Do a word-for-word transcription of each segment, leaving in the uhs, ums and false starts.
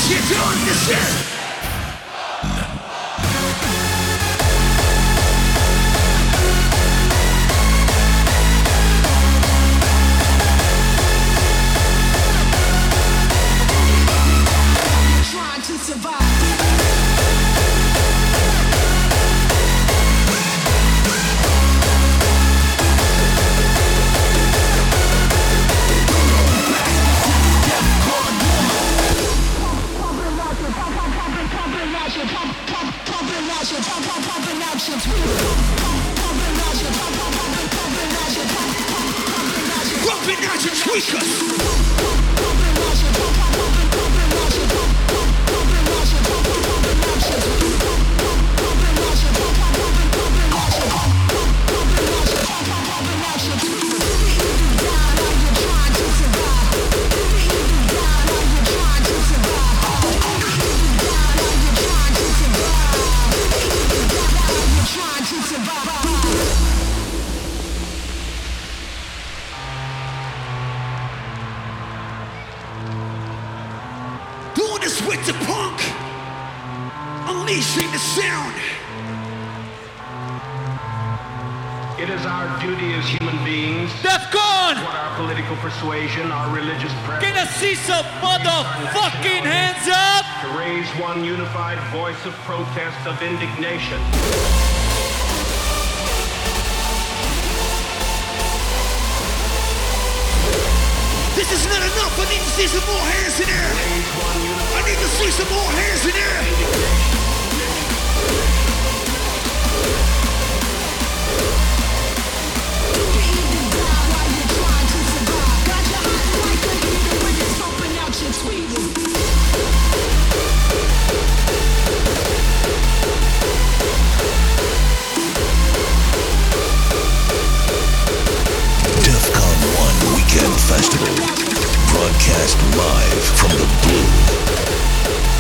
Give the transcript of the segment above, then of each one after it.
shit on this shit. Trying to survive. Bumping out your tweakers. Doing this with the punk, unleashing the sound. It is our duty as human beings, DEFCON! what our political persuasion, our religious Can I preference, see some motherfucking hands up? to raise one unified voice of protest, of indignation. This is not enough. I need to see some more hands in there. Raise one I unified need to see some more hands in there. DEFCON one Weekend Festival. Broadcast live from the Blue.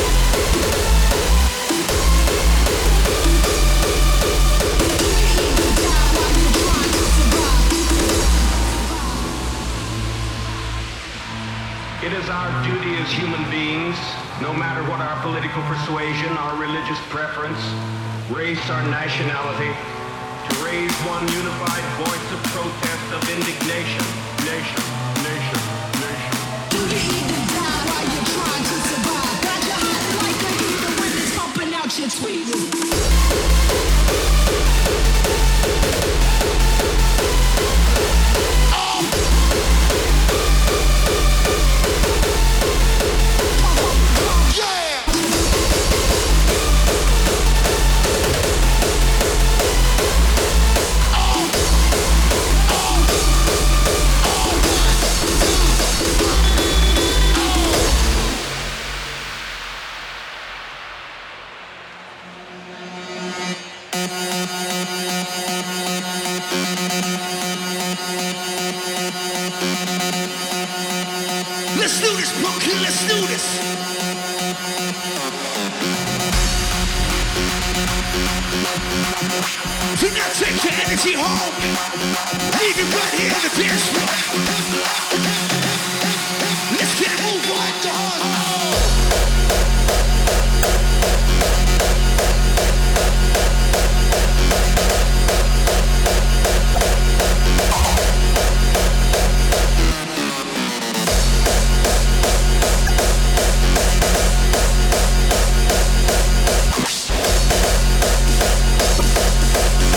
It is our duty as human beings, no matter what our political persuasion, our religious preference, race, or nationality, to raise one unified voice of protest, of indignation. Nation, nation, nation. Let's do this, punky. Let's do this. Do not take your energy home. Leave it right here in the dance floor. Let's get a move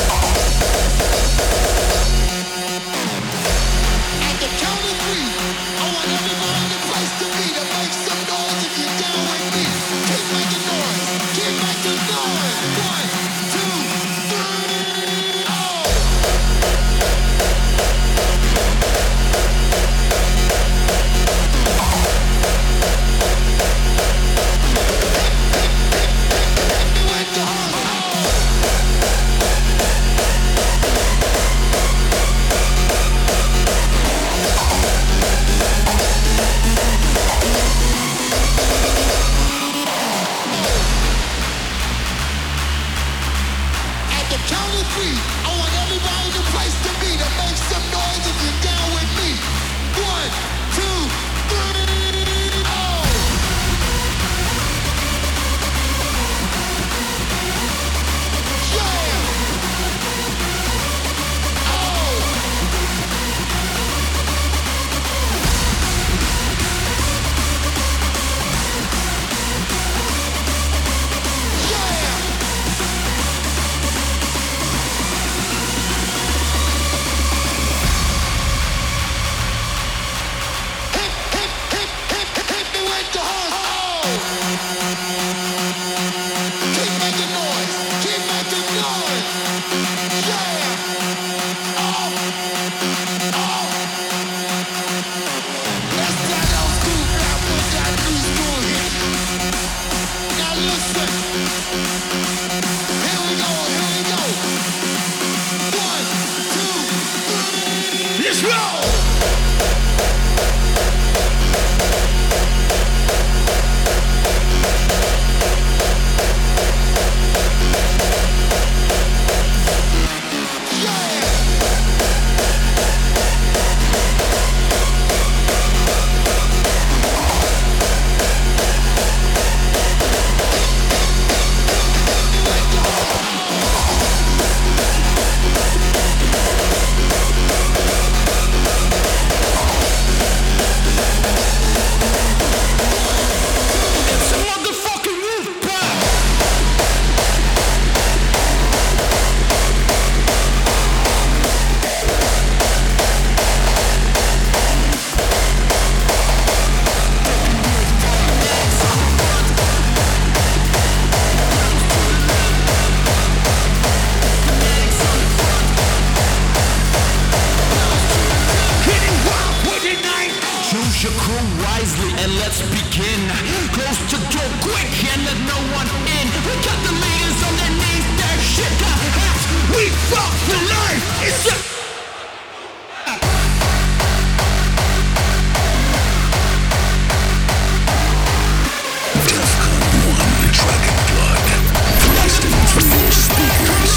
At the count of three. and let's begin. Close the door quick and let no one in. We got the leaders underneath their shit got hats. We fought for life. It's a Dragon blood blasting through your speakers.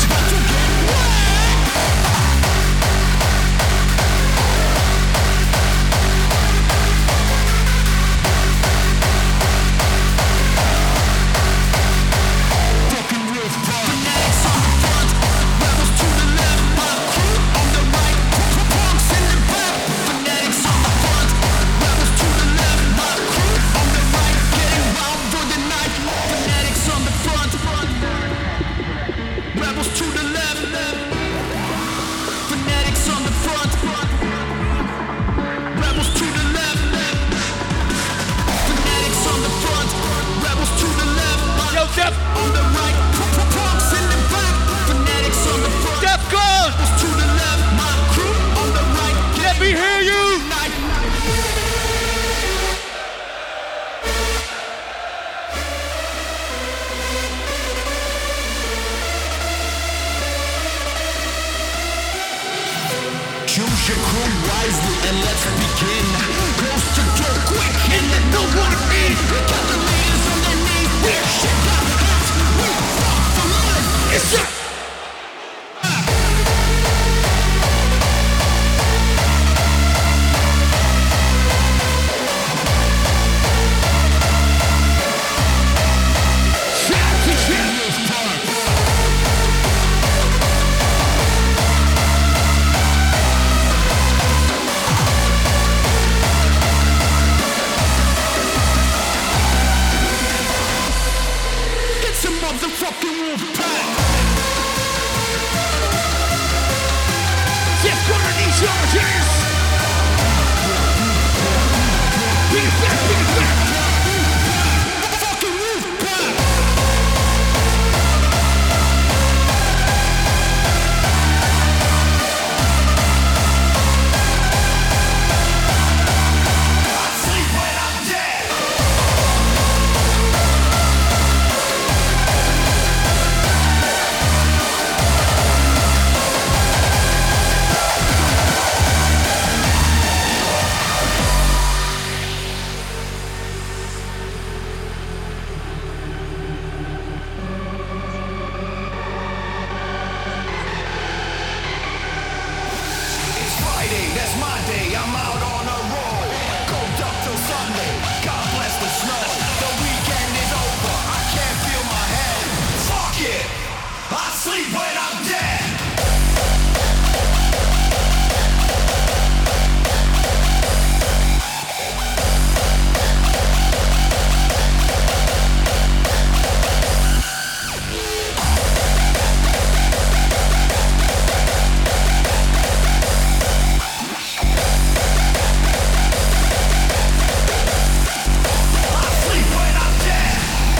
Fucking roof park. Fanatics on the front, rebels to the left, my crew on the right, punks in the back. Fanatics on the front, rebels to the left, my crew on the right, getting wild for the night. Fanatics on the front, rebels to the left, fanatics on the front, rebels to the left, fanatics on the front, rebels to the left, Yo, Def, on the right, punks in the back, fanatics on the front, Defcon, rebels to the left, my crew on the right, let me hear you. night. Choose your crew wisely and let's begin. Close the door quick and let no one in. We got the leaders underneath their shit got hats. We fought for life. It's a It's a motherfucking wolf pack. Defcon and these charges. Bring it back, bring it back. Fucking wolf pack. Sleep when I'm dead. It's Friday, that's my day. I'm out on a roll. Cold up till Sunday. God bless the snow. The weekend is over. I can't feel my head. Fuck it. I sleep when I'm dead. I sleep when I'm dead.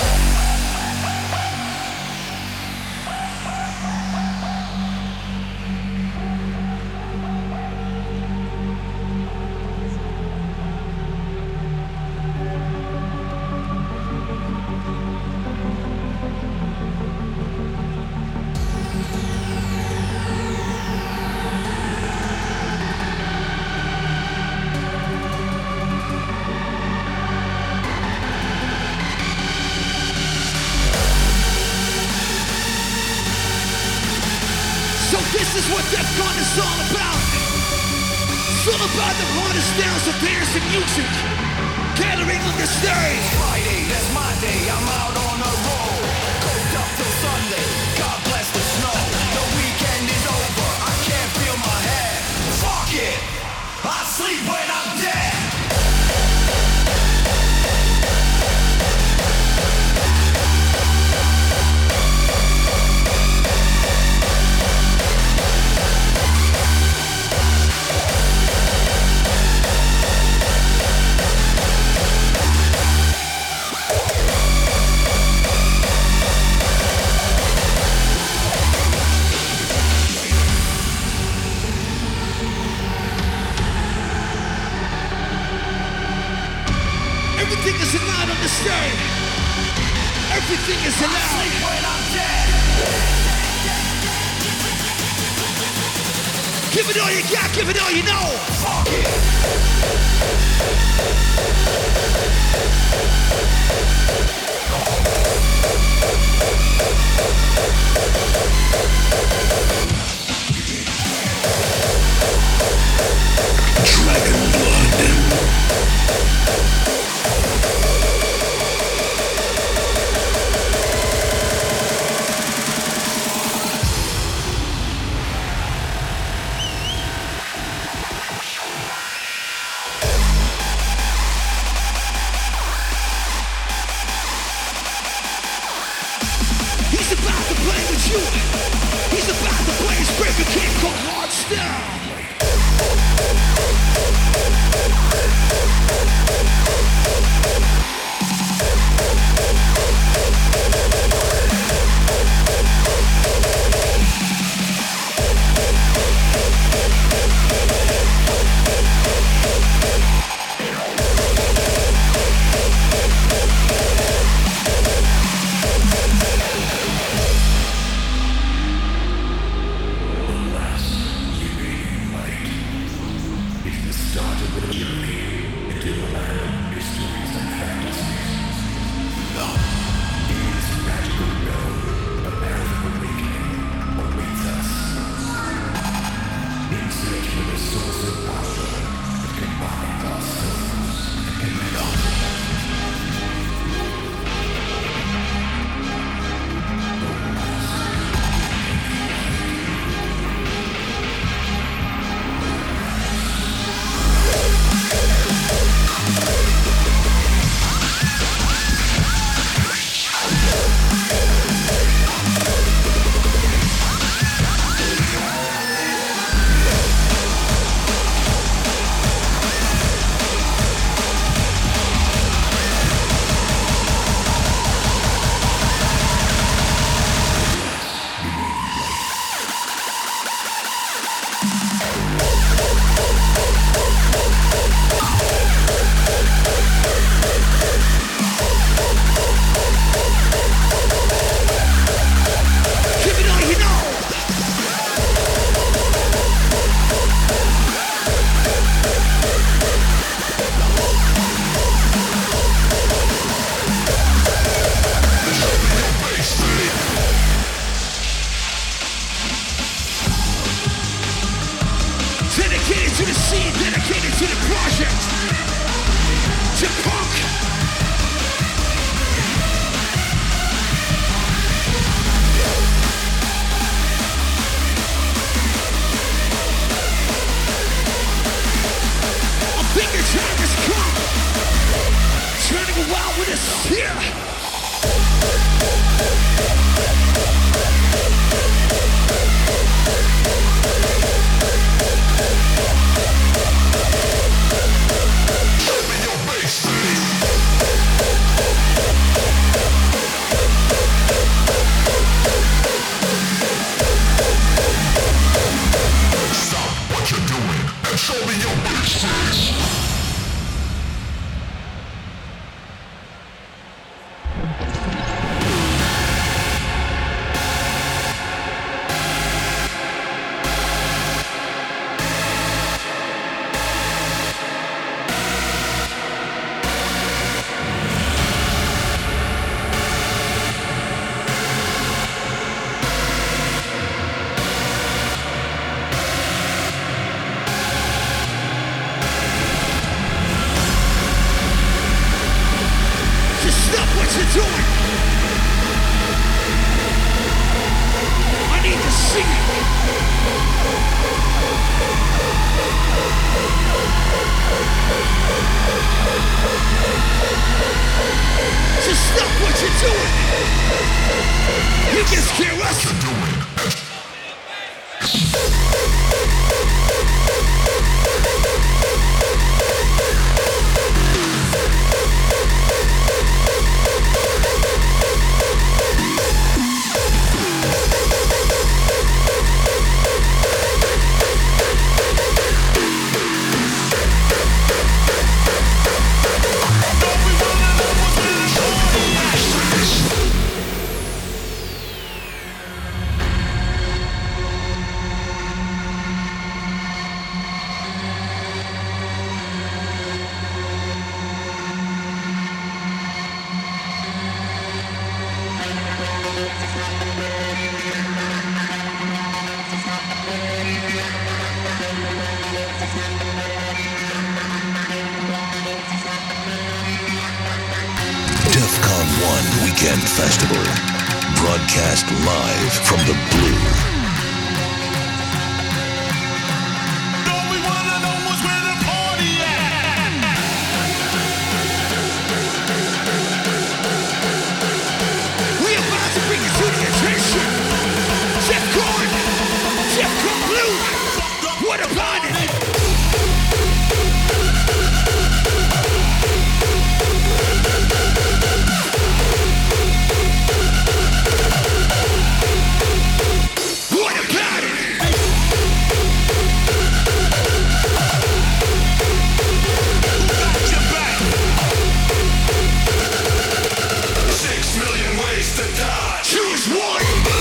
So this is what Defcon is all about. It's all about the hardest styles of dance and music. Gathering on the stage. Friday, that's my day. I'm out on a roll. Cold up till Sunday. God bless the snow. The weekend is over. I can't feel my head. Fuck it. I sleep when I'm dead. Everything is not understood. Everything is allowed. Give it all you got, give it all you know. Fuck it. Dragon blood. He's about to play with you. He's about to play his favorite kid called Hard Style. Dedicated to the scene, dedicated to the project, to punk. I think the time has come, turning around with us here. Don't be DEFCON one Weekend Festival. Broadcast live from the Blue. All we wanna know is where the party at. We about to bring it to the attention. DEFCON, DEFCON Blue. What about it? What about it? Got your back. Six million ways to die. Choose one.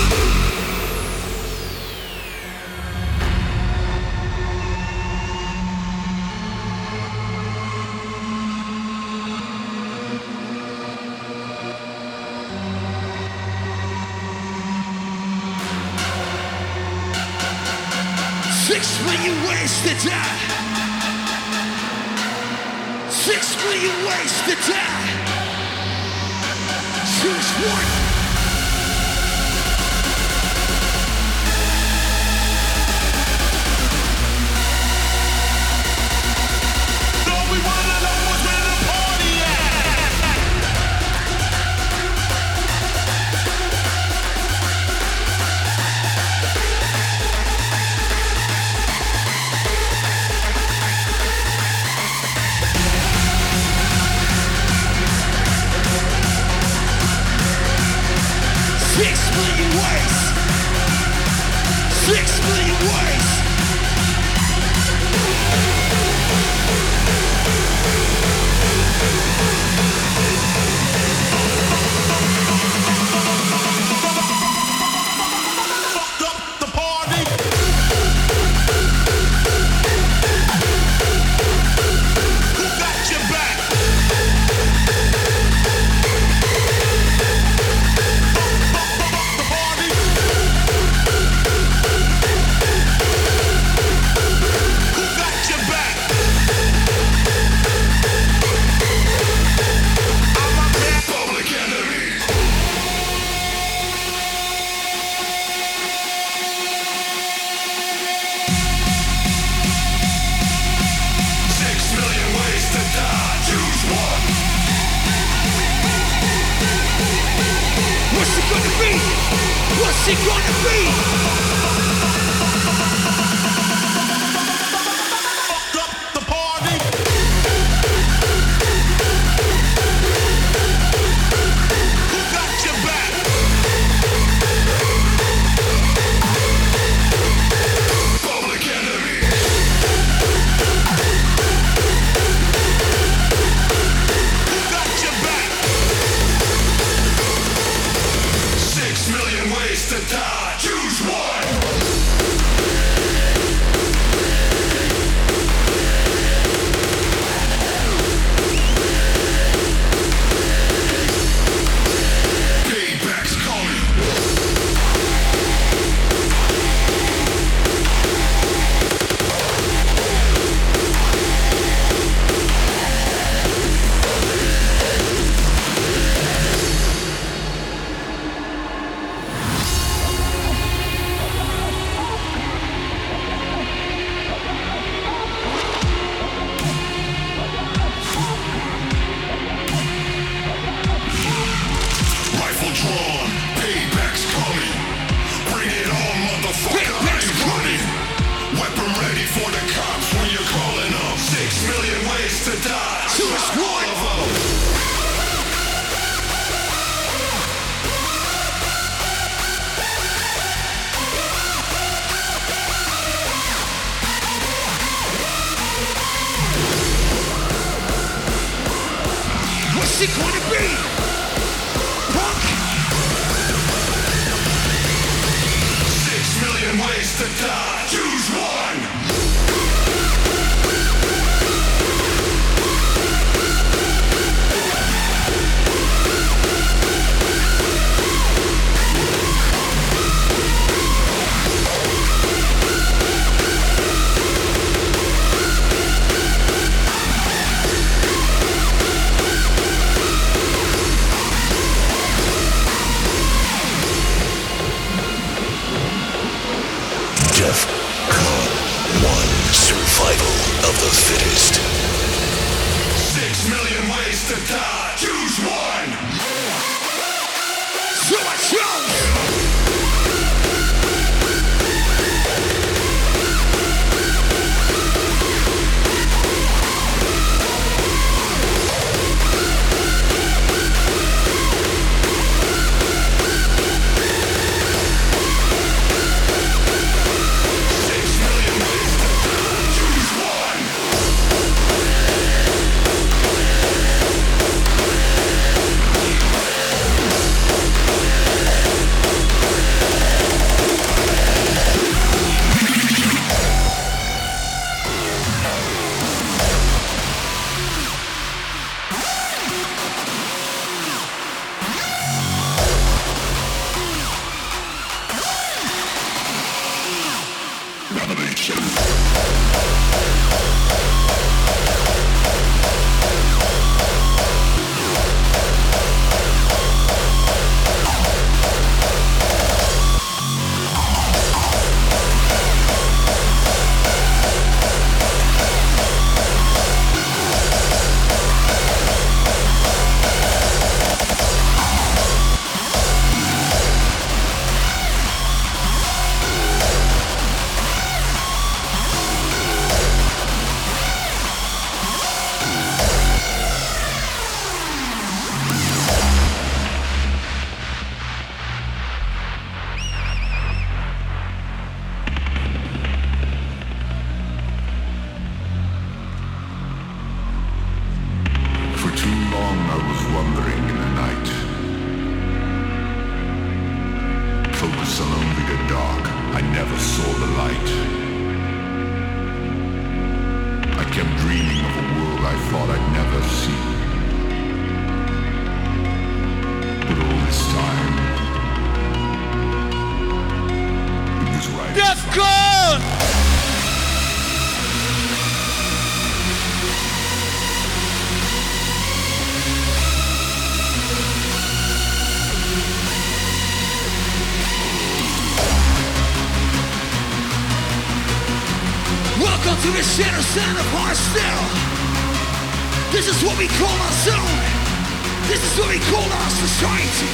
Six million ways to die. Six million ways to die. Choose one. All we wanna know is where the party at. Six million ways. Six million ways. Fucked up the party. Who got your back? Fuck the party. Who got your back? I'm a bad Public Enemy. Six million ways to die. Choose one. What's it gonna be? What's it gonna be? fucked up the party. Who got your back? Public Enemy. Who got your back? Six million ways to die. Choose one. Payback's coming. Rifle drawn. Payback's coming. Bring it on, motherfucker. Payback's I ain't running. Weapon ready for the cops when you're calling them. Six million ways to die. Choose one. Of 'em. What's it gonna be? Punk? Six million ways to die. Choose one. long I was wandering in the night, focused on only the dark, I never saw the light. I kept dreaming of a world I thought I'd never see. But all this time, it was right. Defcon! Welcome to the center sound of hardstyle. This is what we call our zone. This is what we call our society.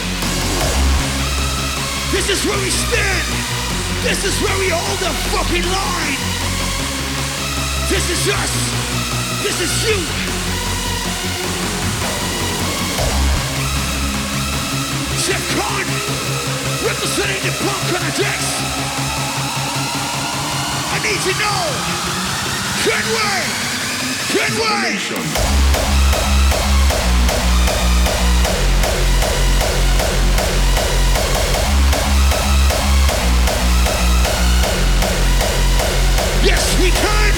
This is where we stand. This is where we hold the fucking line. This is us. This is you. Defcon, representing the punk connects. I need to know. Can we? Can we? Yes, we can!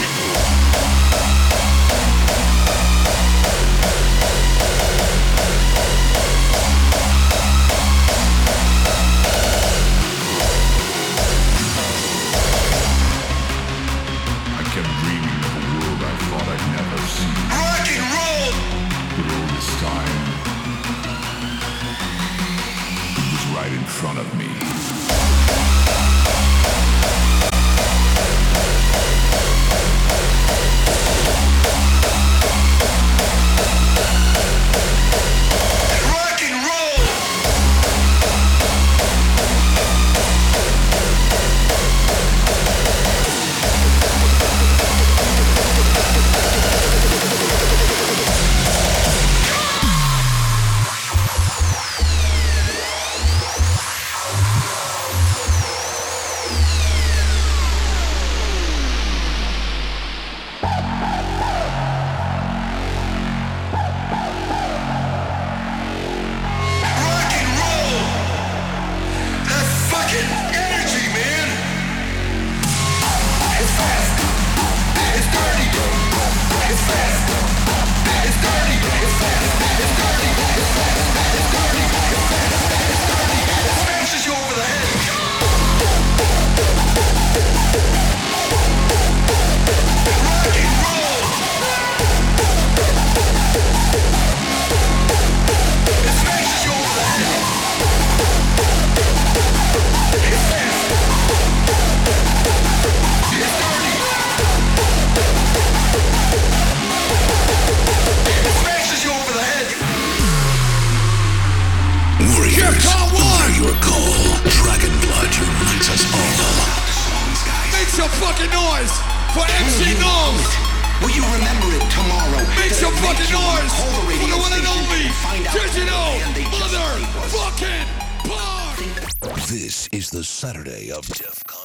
I kept dreaming of a world I thought I'd never see. Rock and roll! But all this time, it was right in front of me. Rock and roll! Rock and roll! That fucking energy, man! It's fast! It's dirty! It's fast! It's dirty! It's fast! It's dirty! It's fast! It's dirty! It's fast! It's dirty! It smashes you over the head! Rock and roll! It smashes you over the head! It's fast! It's dirty! It smashes you over the head! Warriors, honor your call. Dragon blood unites us all. Make some fucking noise for M C Knowles. Will you remember it tomorrow? Make That some it fucking makes you wanna noise call the for the radio one and station only and find out digital what band they just mother played was. fucking punk. This is the Saturday of Defcon.